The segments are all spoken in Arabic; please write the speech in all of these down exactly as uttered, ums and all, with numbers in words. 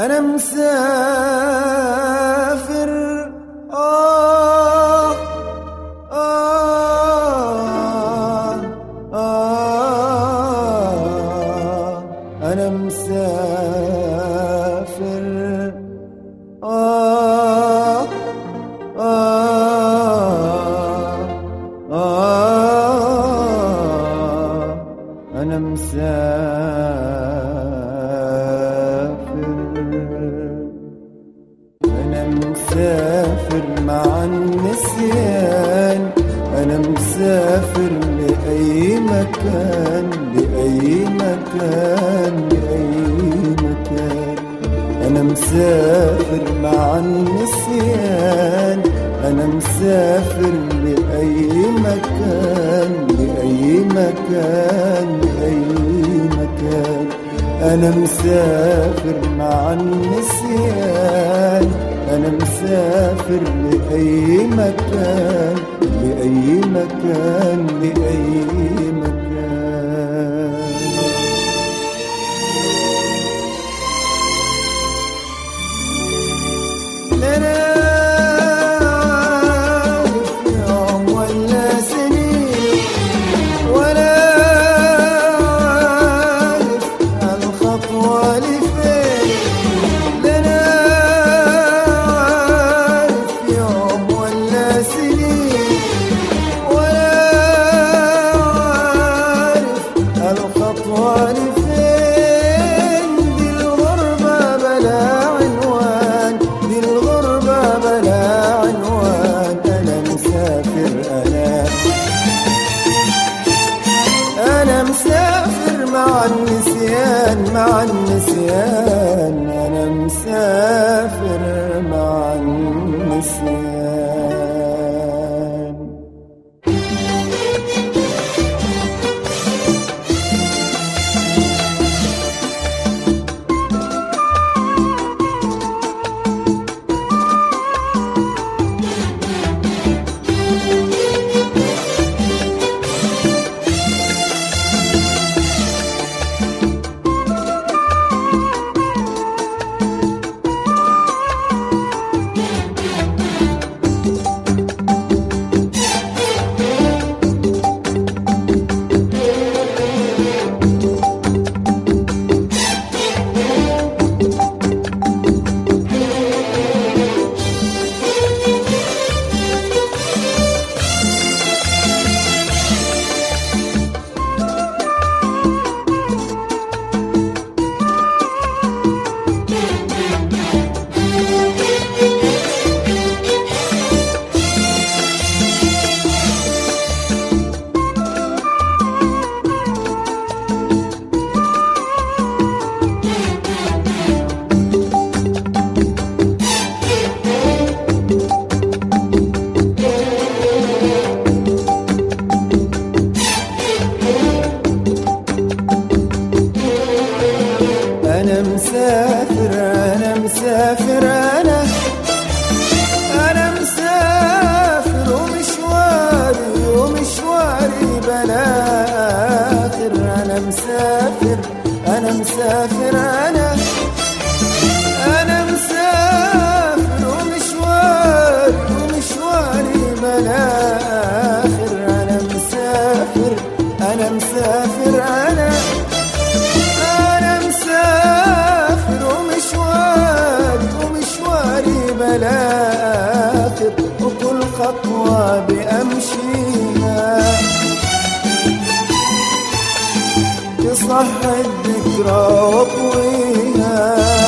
أنا مسافر. آه آه آه أنا مسافر. آه آه آه أنا مسافر. أنا مسافر مع النسيان، أنا مسافر لأي مكان، لأي مكان، لأي مكان. أنا مسافر مع النسيان، أنا مسافر لأي مكان، لأي مكان، لأي مكان. أنا مسافر مع النسيان، أنا مسافر لأي مكان، لأي مكان، لأي مكان. لا أنا عارف يوم ولا سنين، ولا عارف الخطوة لفين. لا أنا عارف يوم ولا سنين، ولا عارف الخطوة لفين. دي الغربة بلا عنوان، دي الغربة بلا عنوان. أنا مسافر، أنا أنا مسافر مع النسيان، مع النسيان. أنا مسافر مع النسيان. أنا مسافر، أنا مسافر، أنا أنا مسافر. ومشواري ومشواري بلا آخر. أنا مسافر، أنا مسافر، أنا أنا مسافر. ومشواري ومشواري بلا آخر. أنا مسافر، أنا مسافر، أنا أنا مسافر. ومشواري ومشواري بلا آخر. وكل خطوة بأمشيها تصح الذكرى واطويها.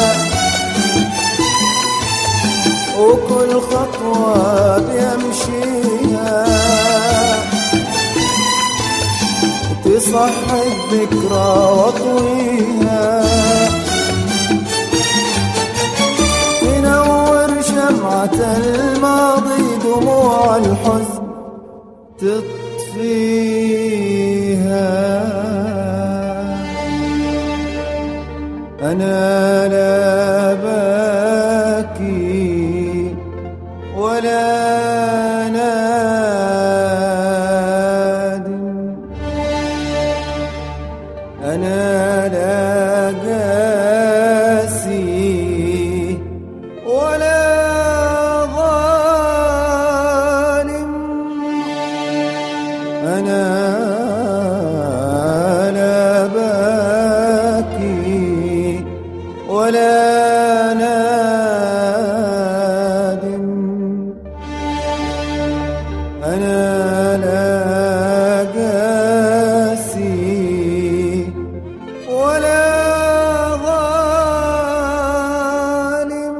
وكل خطوة بأمشيها تصح الذكرى واطويها. تنور شمعة الماضي، دموع الحزن تطفيها. أنا لا باكي ولا نادم، أنا لا قاسي أنا لا باكي ولا نادم، أنا لا قاسي ولا ظالم.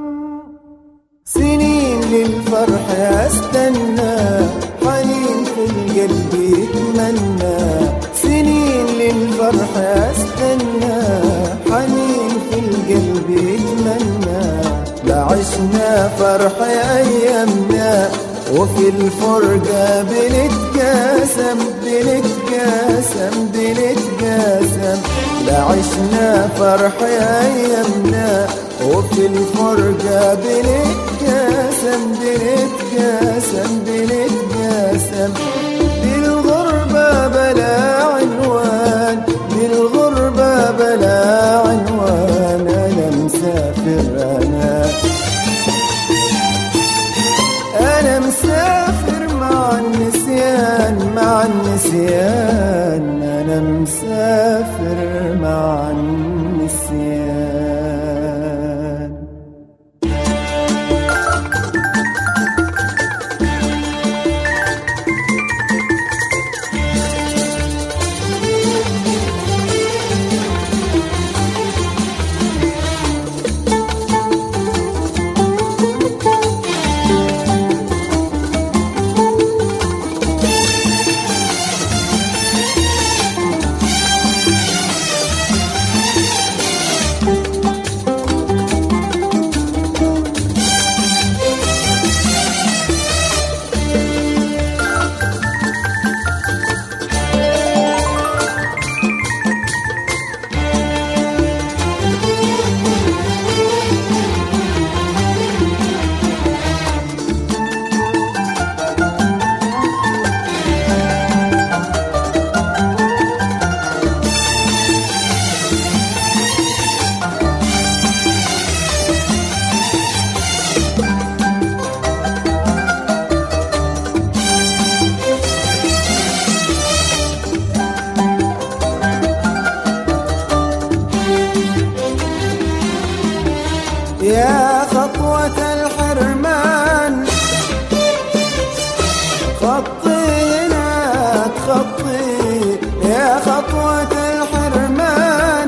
سنين للفرح أستنى، حنين في القلب يتمنى. سنين للفرح أستنى، حنين في القلب يتمنى. لعشنا فرح أيامنا وفي الفرقة بنتقاسم بنتقاسم بنتقاسم. لعشنا فرح أيامنا وفي الفرقة بنتقاسم بنتقاسم بنتقاسم. بالغربة بلا عنوان، بالغربة بلا عنوان. أنا مسافر، أنا أنا مسافر مع النسيان، مع النسيان. أنا مسافر مع النسيان. يا خطوة الحرمان، خطي هناك خطي. يا خطوة الحرمان،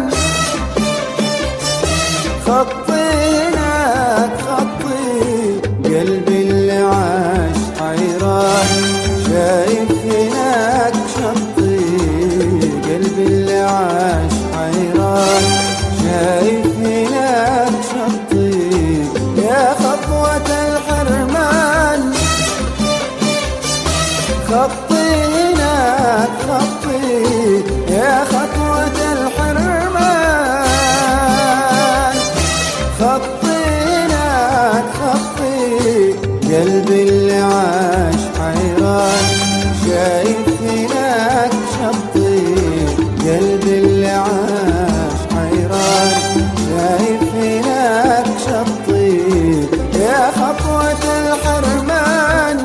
خطي هناك خطي. قلبي اللي عاش حيران شايف هناك شطي. قلبي اللي عاش حيران شايف هناك شطي. يا خطوة الحرمان، خطي هناك خطي. يا خطوة الحرمان، خطي هناك خطي. قلبي اللي عاش حيران شايف هناك شطي. قلبي اللي عاش حيران شايف هناك شطي. يا خطوة الحرمان،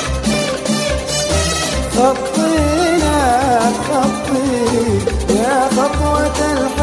خطي هناك خطي. يا خطوة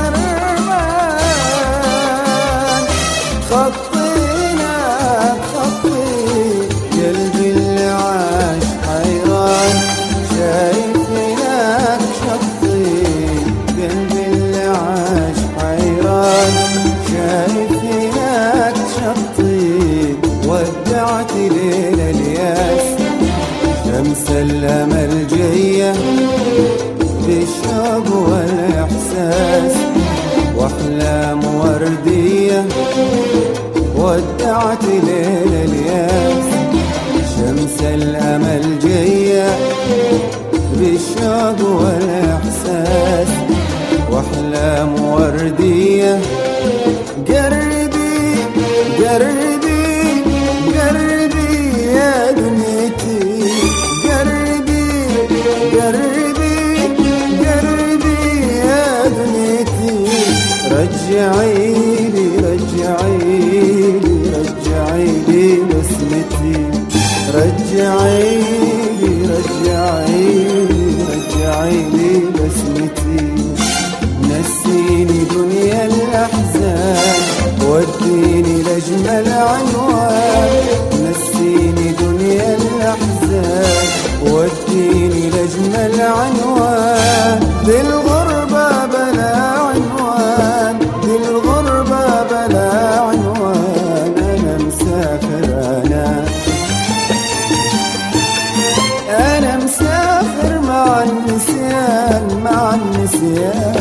الحرمان، خطي هناك خطي. قلبي اللي عاش حيران شايف هناك شطي. قلبي اللي عاش حيران شايف هناك شطي. ودعت ليل الياس شمس الأمل جاية بالشوق والإحساس وأحلام وردية. ودعت ليل الياس شمس الأمل جاية بالشوق والإحساس وأحلام وردية. قربي قربي قربي يا دنيتي. قربي قربي قربي يا دنيتي. رجعي لي رجعي لي رجعي لي بسمتي. رجعي لي رجعي لي عنوان، بالغربة بلا عنوان، بالغربة بلا عنوان. أنا مسافر أنا أنا مسافر مع النسيان، مع النسيان.